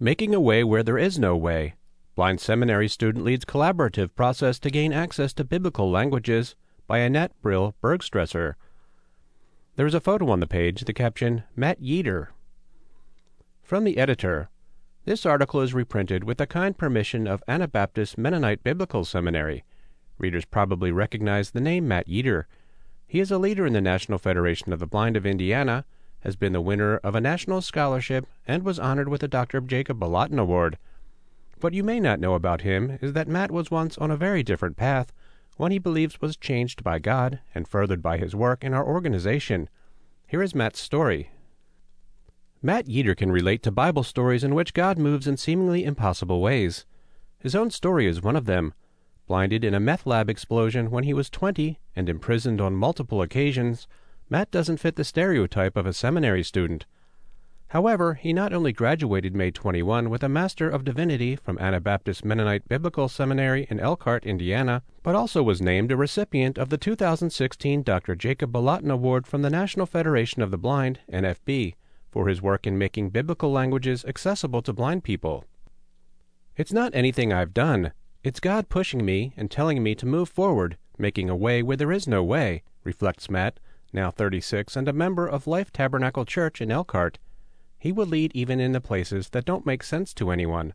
Making a Way Where There Is No Way. Blind Seminary Student Leads Collaborative Process to Gain Access to Biblical Languages by Annette Brill Bergstresser. There is a photo on the page, the caption, Matt Yeater. From the editor, this article is reprinted with the kind permission of Anabaptist Mennonite Biblical Seminary. Readers probably recognize the name Matt Yeater. He is a leader in the National Federation of the Blind of Indiana, has been the winner of a national scholarship, and was honored with the Dr. Jacob Balatin Award. What you may not know about him is that Matt was once on a very different path, one he believes was changed by God and furthered by his work in our organization. Here is Matt's story. Matt Yeater can relate to Bible stories in which God moves in seemingly impossible ways. His own story is one of them. Blinded in a meth lab explosion when he was 20 and imprisoned on multiple occasions, Matt doesn't fit the stereotype of a seminary student. However, he not only graduated May 21 with a Master of Divinity from Anabaptist Mennonite Biblical Seminary in Elkhart, Indiana, but also was named a recipient of the 2016 Dr. Jacob Balatin Award from the National Federation of the Blind, NFB, for his work in making biblical languages accessible to blind people. It's not anything I've done. It's God pushing me and telling me to move forward, making a way where there is no way, reflects Matt, now 36 and a member of Life Tabernacle Church in Elkhart. He will lead even in the places that don't make sense to anyone.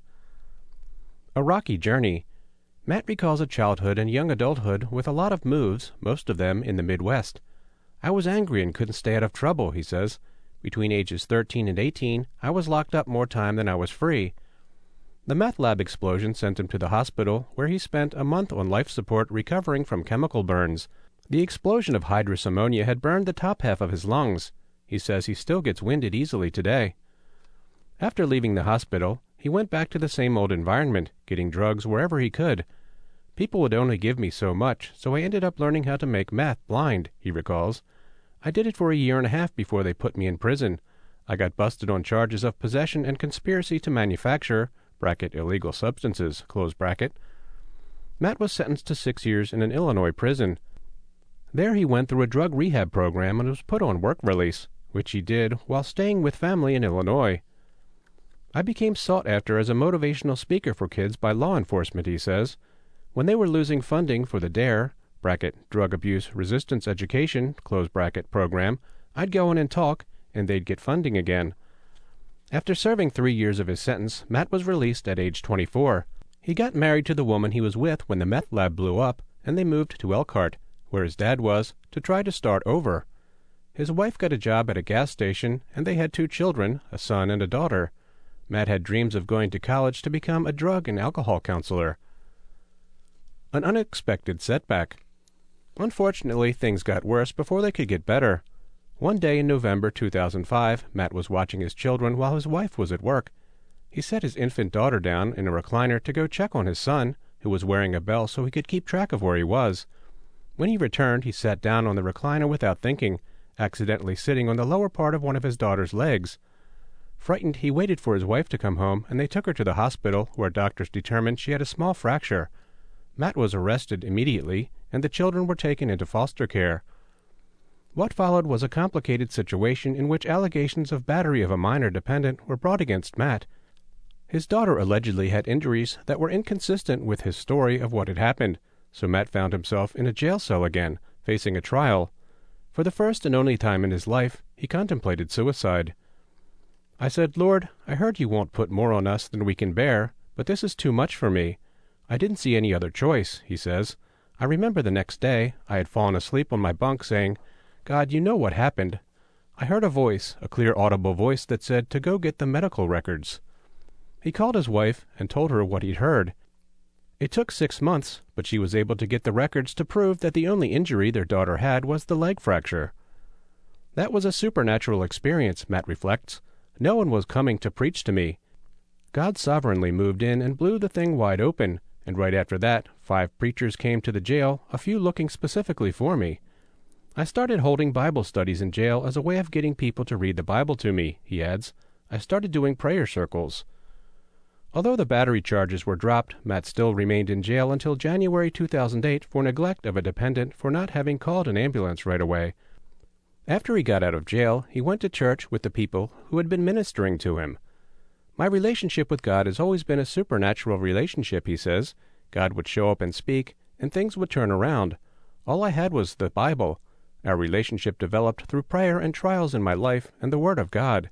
A rocky journey. Matt recalls a childhood and young adulthood with a lot of moves, most of them in the Midwest. I was angry and couldn't stay out of trouble, he says. Between ages 13 and 18, I was locked up more time than I was free. The meth lab explosion sent him to the hospital, where he spent a month on life support recovering from chemical burns. The explosion of hydrous ammonia had burned the top half of his lungs. He says he still gets winded easily today. After leaving the hospital, he went back to the same old environment, getting drugs wherever he could. People would only give me so much, so I ended up learning how to make meth blind, he recalls. I did it for a year and a half before they put me in prison. I got busted on charges of possession and conspiracy to manufacture, illegal substances, close bracket. Matt was sentenced to 6 years in an Illinois prison. There he went through a drug rehab program and was put on work release, which he did while staying with family in Illinois. I became sought after as a motivational speaker for kids by law enforcement, he says. When they were losing funding for the DARE, Drug Abuse Resistance Education, close bracket, program, I'd go in and talk, and they'd get funding again. After serving 3 years of his sentence, Matt was released at age 24. He got married to the woman he was with when the meth lab blew up, and they moved to Elkhart, where his dad was, to try to start over. His wife got a job at a gas station, and they had 2 children, a son and a daughter. Matt had dreams of going to college to become a drug and alcohol counselor. An unexpected setback. Unfortunately, things got worse before they could get better. One day in November 2005, Matt was watching his children while his wife was at work. He set his infant daughter down in a recliner to go check on his son, who was wearing a bell so he could keep track of where he was. When he returned, he sat down on the recliner without thinking, accidentally sitting on the lower part of one of his daughter's legs. Frightened, he waited for his wife to come home, and they took her to the hospital, where doctors determined she had a small fracture. Matt was arrested immediately, and the children were taken into foster care. What followed was a complicated situation in which allegations of battery of a minor dependent were brought against Matt. His daughter allegedly had injuries that were inconsistent with his story of what had happened, so Matt found himself in a jail cell again, facing a trial. For the first and only time in his life, he contemplated suicide. I said, Lord, I heard you won't put more on us than we can bear, but this is too much for me. I didn't see any other choice, he says. I remember the next day, I had fallen asleep on my bunk saying, God, you know what happened. I heard a voice, a clear audible voice that said to go get the medical records. He called his wife and told her what he'd heard. It took 6 months, but she was able to get the records to prove that the only injury their daughter had was the leg fracture. That was a supernatural experience, Matt reflects. No one was coming to preach to me. God sovereignly moved in and blew the thing wide open, and right after that, 5 preachers came to the jail, a few looking specifically for me. I started holding Bible studies in jail as a way of getting people to read the Bible to me, he adds. I started doing prayer circles. Although the battery charges were dropped, Matt still remained in jail until January 2008 for neglect of a dependent for not having called an ambulance right away. After he got out of jail, he went to church with the people who had been ministering to him. My relationship with God has always been a supernatural relationship, he says. God would show up and speak, and things would turn around. All I had was the Bible. Our relationship developed through prayer and trials in my life and the Word of God.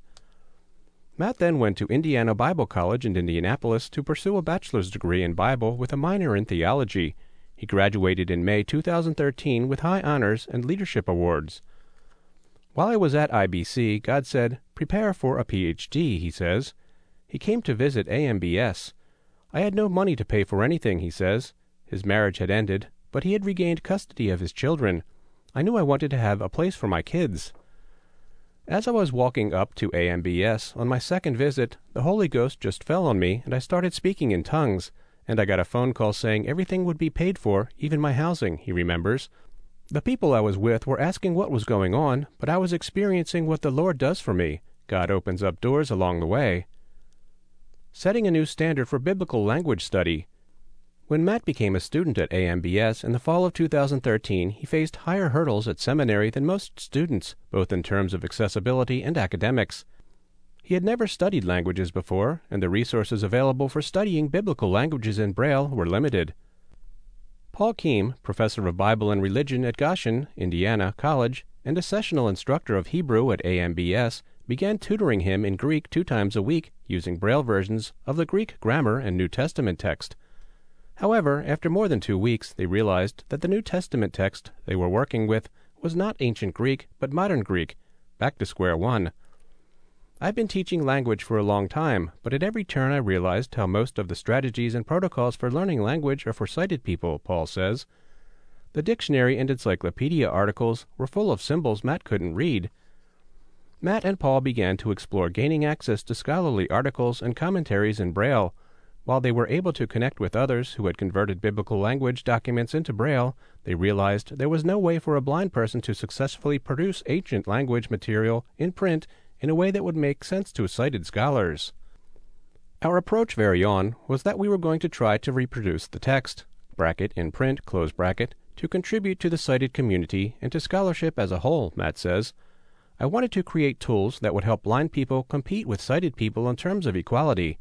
Matt then went to Indiana Bible College in Indianapolis to pursue a bachelor's degree in Bible with a minor in theology. He graduated in May 2013 with high honors and leadership awards. While I was at IBC, God said, "Prepare for a PhD," he says. He came to visit AMBS. I had no money to pay for anything, he says. His marriage had ended, but he had regained custody of his children. I knew I wanted to have a place for my kids. As I was walking up to AMBS on my second visit, the Holy Ghost just fell on me, and I started speaking in tongues, and I got a phone call saying everything would be paid for, even my housing, he remembers. The people I was with were asking what was going on, but I was experiencing what the Lord does for me. God opens up doors along the way. Setting a new standard for biblical language study. When Matt became a student at AMBS in the fall of 2013, he faced higher hurdles at seminary than most students, both in terms of accessibility and academics. He had never studied languages before, and the resources available for studying biblical languages in Braille were limited. Paul Keem, professor of Bible and Religion at Goshen, Indiana College, and a sessional instructor of Hebrew at AMBS, began tutoring him in Greek 2 times a week using Braille versions of the Greek grammar and New Testament text. However, after more than 2 weeks, they realized that the New Testament text they were working with was not ancient Greek, but modern Greek, back to square one. I've been teaching language for a long time, but at every turn I realized how most of the strategies and protocols for learning language are for sighted people, Paul says. The dictionary and encyclopedia articles were full of symbols Matt couldn't read. Matt and Paul began to explore gaining access to scholarly articles and commentaries in Braille. While they were able to connect with others who had converted biblical language documents into Braille, they realized there was no way for a blind person to successfully produce ancient language material in print in a way that would make sense to sighted scholars. Our approach very on was that we were going to try to reproduce the text, bracket in print, close bracket, to contribute to the sighted community and to scholarship as a whole, Matt says. I wanted to create tools that would help blind people compete with sighted people in terms of equality.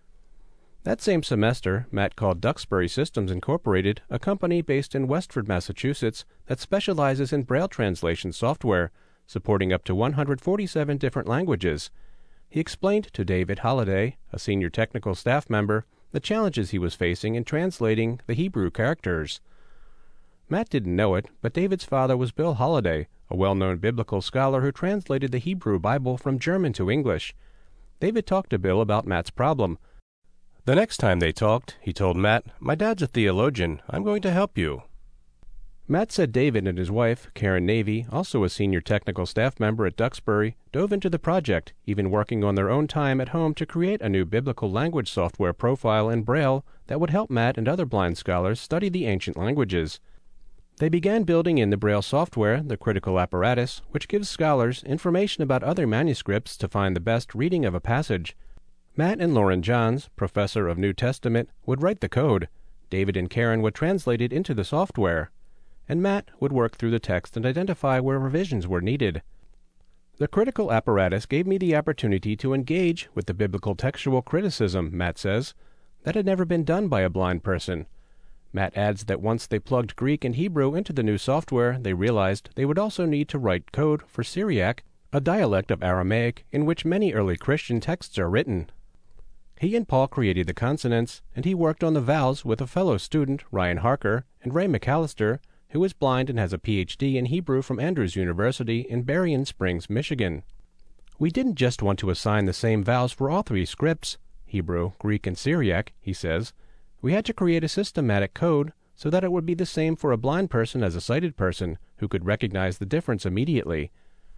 That same semester, Matt called Duxbury Systems Incorporated, a company based in Westford, Massachusetts, that specializes in Braille translation software, supporting up to 147 different languages. He explained to David Holliday, a senior technical staff member, the challenges he was facing in translating the Hebrew characters. Matt didn't know it, but David's father was Bill Holliday, a well-known biblical scholar who translated the Hebrew Bible from German to English. David talked to Bill about Matt's problem. The next time they talked, he told Matt, "My dad's a theologian. I'm going to help you." Matt said David and his wife, Karen Navy, also a senior technical staff member at Duxbury, dove into the project, even working on their own time at home to create a new biblical language software profile in Braille that would help Matt and other blind scholars study the ancient languages. They began building in the Braille software, the critical apparatus, which gives scholars information about other manuscripts to find the best reading of a passage. Matt and Lauren Johns, professor of New Testament, would write the code. David and Karen would translate it into the software. And Matt would work through the text and identify where revisions were needed. The critical apparatus gave me the opportunity to engage with the biblical textual criticism, Matt says. That had never been done by a blind person. Matt adds that once they plugged Greek and Hebrew into the new software, they realized they would also need to write code for Syriac, a dialect of Aramaic in which many early Christian texts are written. He and Paul created the consonants, and he worked on the vowels with a fellow student, Ryan Harker, and Ray McAllister, who is blind and has a Ph.D. in Hebrew from Andrews University in Berrien Springs, Michigan. We didn't just want to assign the same vowels for all 3 scripts, Hebrew, Greek, and Syriac, he says. We had to create a systematic code so that it would be the same for a blind person as a sighted person, who could recognize the difference immediately.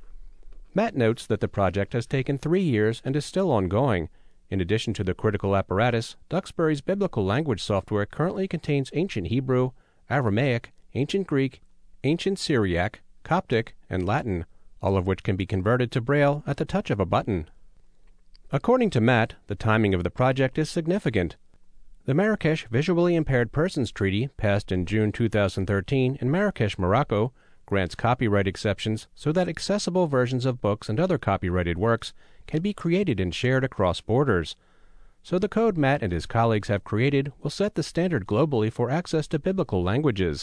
Matt notes that the project has taken 3 years and is still ongoing. In addition to the critical apparatus, Duxbury's biblical language software currently contains ancient Hebrew, Aramaic, ancient Greek, ancient Syriac, Coptic, and Latin, all of which can be converted to Braille at the touch of a button. According to Matt, the timing of the project is significant. The Marrakesh Visually Impaired Persons Treaty, passed in June 2013 in Marrakesh, Morocco, grants copyright exceptions so that accessible versions of books and other copyrighted works can be created and shared across borders. So the code Matt and his colleagues have created will set the standard globally for access to biblical languages.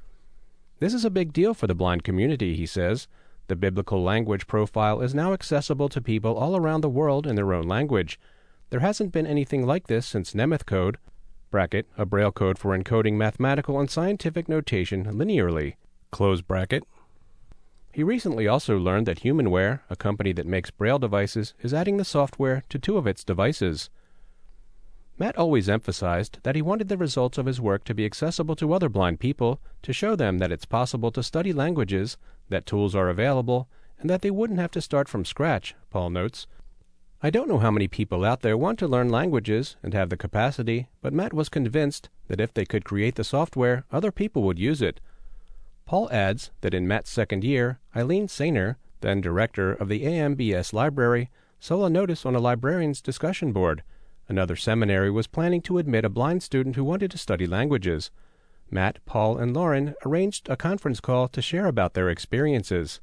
This is a big deal for the blind community, he says. The biblical language profile is now accessible to people all around the world in their own language. There hasn't been anything like this since Nemeth code, bracket, a Braille code for encoding mathematical and scientific notation linearly, close bracket. He recently also learned that HumanWare, a company that makes Braille devices, is adding the software to 2 of its devices. Matt always emphasized that he wanted the results of his work to be accessible to other blind people, to show them that it's possible to study languages, that tools are available, and that they wouldn't have to start from scratch, Paul notes. I don't know how many people out there want to learn languages and have the capacity, but Matt was convinced that if they could create the software, other people would use it. Paul adds that in Matt's second year, Eileen Sainer, then director of the AMBS library, saw a notice on a librarian's discussion board. Another seminary was planning to admit a blind student who wanted to study languages. Matt, Paul, and Lauren arranged a conference call to share about their experiences.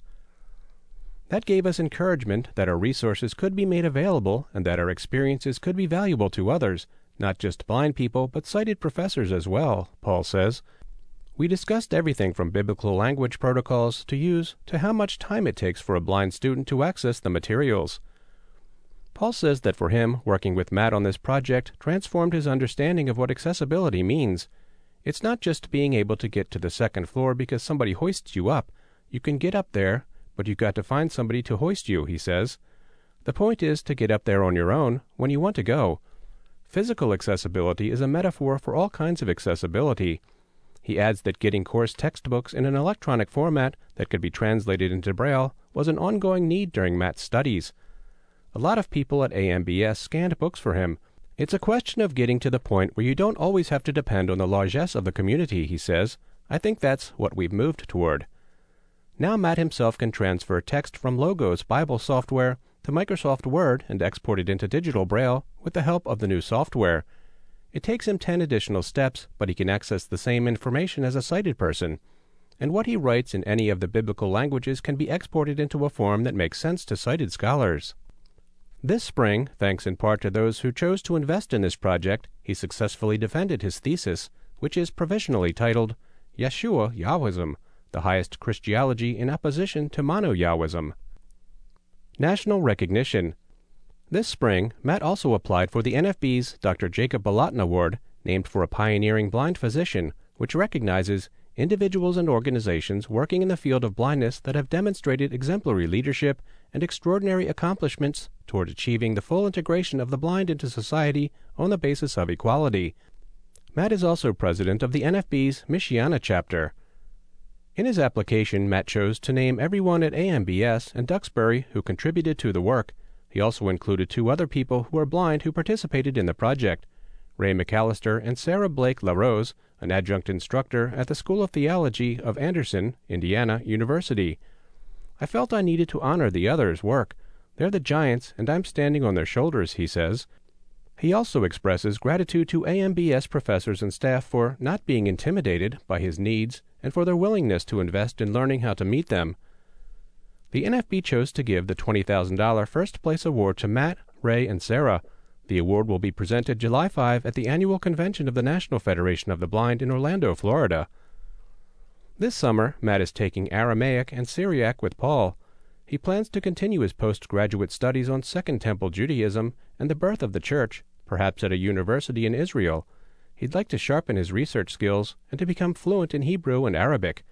That gave us encouragement that our resources could be made available and that our experiences could be valuable to others, not just blind people, but sighted professors as well, Paul says. We discussed everything from biblical language protocols to use to how much time it takes for a blind student to access the materials. Paul says that for him, working with Matt on this project transformed his understanding of what accessibility means. It's not just being able to get to the second floor because somebody hoists you up. You can get up there, but you've got to find somebody to hoist you, he says. The point is to get up there on your own when you want to go. Physical accessibility is a metaphor for all kinds of accessibility. He adds that getting course textbooks in an electronic format that could be translated into Braille was an ongoing need during Matt's studies. A lot of people at AMBS scanned books for him. It's a question of getting to the point where you don't always have to depend on the largesse of the community, he says. I think that's what we've moved toward. Now Matt himself can transfer text from Logos Bible software to Microsoft Word and export it into digital Braille with the help of the new software. It takes him 10 additional steps, but he can access the same information as a sighted person. And what he writes in any of the biblical languages can be exported into a form that makes sense to sighted scholars. This spring, thanks in part to those who chose to invest in this project, he successfully defended his thesis, which is provisionally titled Yeshua Yahwism, the Highest Christology in Opposition to Mono-Yahwism. National recognition. This spring, Matt also applied for the NFB's Dr. Jacob Balatin Award, named for a pioneering blind physician, which recognizes individuals and organizations working in the field of blindness that have demonstrated exemplary leadership and extraordinary accomplishments toward achieving the full integration of the blind into society on the basis of equality. Matt is also president of the NFB's Michiana chapter. In his application, Matt chose to name everyone at AMBS and Duxbury who contributed to the work. He also included 2 other people who are blind who participated in the project, Ray McAllister and Sarah Blake LaRose, an adjunct instructor at the School of Theology of Anderson, Indiana University. I felt I needed to honor the others' work. They're the giants, and I'm standing on their shoulders, he says. He also expresses gratitude to AMBS professors and staff for not being intimidated by his needs and for their willingness to invest in learning how to meet them. The NFB chose to give the $20,000 First Place Award to Matt, Ray, and Sarah. The award will be presented July 5 at the annual convention of the National Federation of the Blind in Orlando, Florida. This summer, Matt is taking Aramaic and Syriac with Paul. He plans to continue his postgraduate studies on Second Temple Judaism and the birth of the Church, perhaps at a university in Israel. He'd like to sharpen his research skills and to become fluent in Hebrew and Arabic.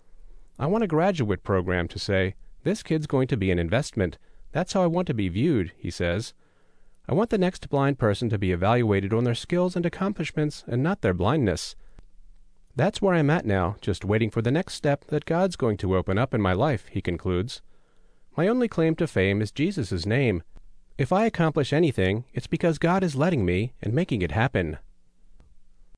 I want a graduate program to say, "This kid's going to be an investment. That's how I want to be viewed," he says. I want the next blind person to be evaluated on their skills and accomplishments and not their blindness. That's where I'm at now, just waiting for the next step that God's going to open up in my life, he concludes. My only claim to fame is Jesus' name. If I accomplish anything, it's because God is letting me and making it happen.